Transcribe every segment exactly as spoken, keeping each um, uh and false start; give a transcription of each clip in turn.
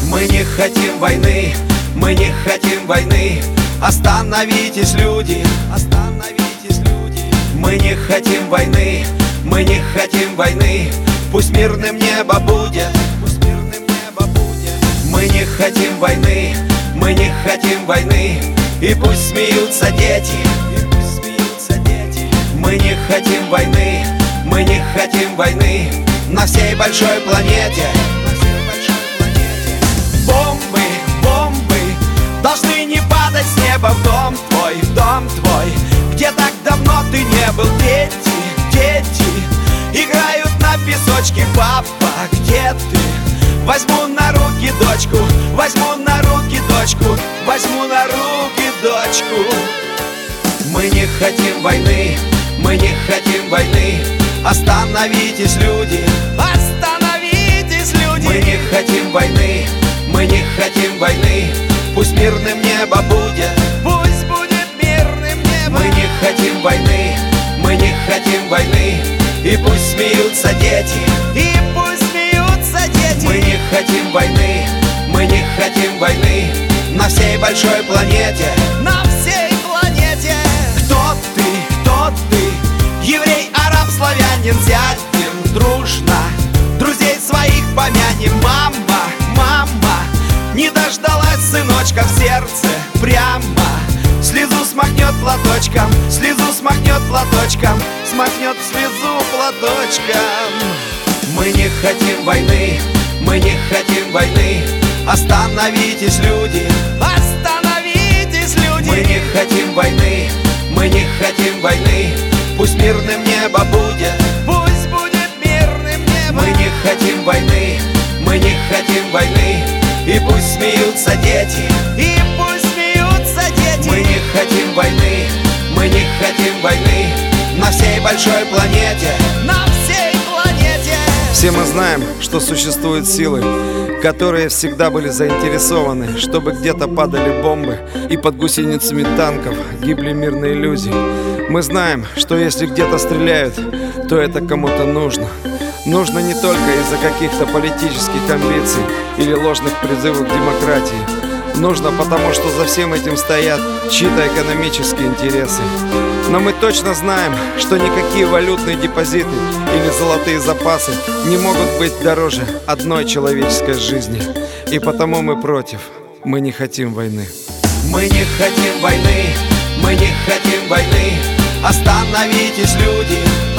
Мы не хотим войны, мы не хотим войны. Остановитесь, люди, остановитесь, люди. Мы не хотим войны, мы не хотим войны. Пусть мирным небо будет, пусть мирным небо будет. Мы не хотим войны, мы не хотим войны. И пусть смеются дети, и пусть смеются дети. Мы не хотим войны, мы не хотим войны на всей большой планете. Бомбы, бомбы должны не падать с неба в дом твой, в дом твой, где так давно ты не был. Дети, дети играют на песочке. Папа, где ты? Возьму на руки дочку, возьму на руки дочку, возьму на руки дочку. Мы не хотим войны, мы не хотим войны. Остановитесь, люди, остановитесь, люди. Мы не хотим войны, мы не хотим войны. Пусть мирным небо будет, пусть будет мирным небо. Мы не хотим войны, мы не хотим войны. И пусть смеются дети, и пусть смеются дети. Мы не хотим войны, мы не хотим войны на всей большой планете, на всей планете. Кто ты, кто ты? Еврей, араб, славянин. Сядем дружно, друзей своих помянем. Мама, мама не дождалась сыночка, в сердце прямо слезу смахнет платочком, слезу смахнет платочком, смахнет слезу платочком. Мы не хотим войны, мы не хотим войны. Остановитесь, люди, остановитесь, люди. Мы не хотим войны, мы не хотим войны. Пусть мирным небо будет, пусть будет мирным небо. Мы не хотим войны, мы не хотим войны. И пусть смеются дети, и пусть смеются дети. Мы не хотим войны, мы не хотим войны на всей большой планете, на всей планете. Все мы знаем, что существуют силы, которые всегда были заинтересованы, чтобы где-то падали бомбы и под гусеницами танков гибли мирные люди. Мы знаем, что если где-то стреляют, то это кому-то нужно. Нужно не только из-за каких-то политических амбиций или ложных призывов к демократии. Нужно потому, что за всем этим стоят чьи-то экономические интересы. Но мы точно знаем, что никакие валютные депозиты или золотые запасы не могут быть дороже одной человеческой жизни. И потому мы против. Мы не хотим войны. Мы не хотим войны, мы не хотим войны. Остановитесь, люди,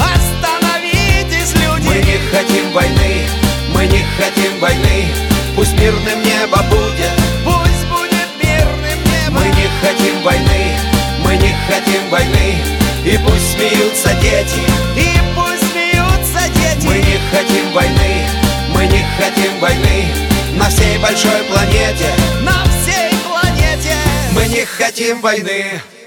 остановитесь, люди. Мы не хотим войны, мы не хотим войны. Пусть мирным небо будет, пусть будет мирным небо. Мы не хотим войны, мы не хотим войны. И пусть смеются дети, и пусть смеются дети. Мы не хотим войны, мы не хотим войны на всей большой планете, на всей планете. Мы не хотим войны.